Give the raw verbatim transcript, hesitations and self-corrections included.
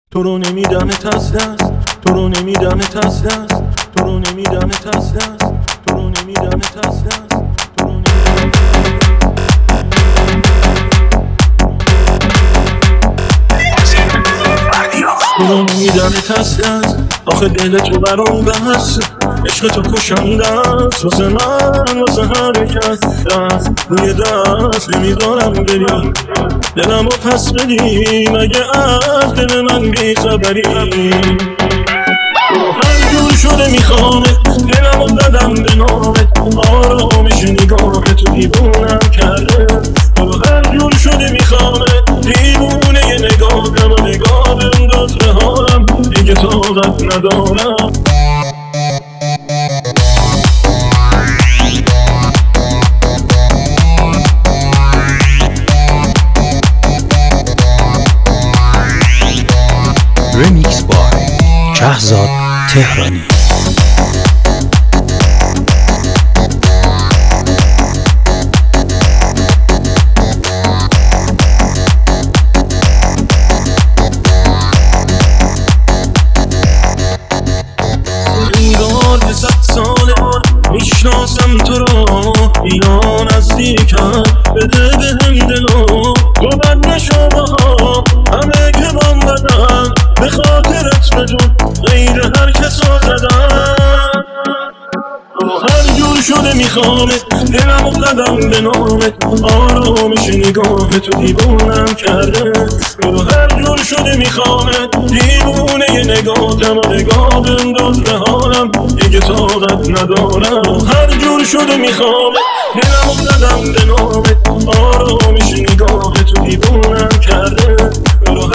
تو رو نمیدمت از دست، تو رو نمیدمت از دست، تو رو نمیدمت از دست، تو رو نمیدمت از دست، تو رو نمیدمت از دست. آخه دل تو برام بس، عشق تو کشنده است واسه من، واسه هر کس. دست روی دست نمیذارم بری، دلم رو پس بدی، مگه از دل من بیخبری؟ هر جور شده میخوامت، دلم رو زدم به نامت، آرامش نگاه تو دیوونم کرده. هر جور شده میخوامت، دیوونه ی نگاهم و نگاه بنداز به حالم، دیگه طاقت ندارم. Remix by شهزاد تهرانی. انگار که صد ساله میشناسم تو را، اینا نزدیکم، بده بهم دلو، تو بد نشو باها، همه که بام بدن، به خاطرت بجون غیر هر کس رو زدن. هر جور شده میخوامت، دلم رو زدم به نامت، آرامش نگاه تو دیوونم کرده. هر جور شده میخوامت، دیوونه ی نگاهم و نگاه بنداز به حالم، دیگه طاقت ندارم. هر جور شده میخوامت، دلم رو زدم به نامت، آرامش نگاه تو دیوونم کرده.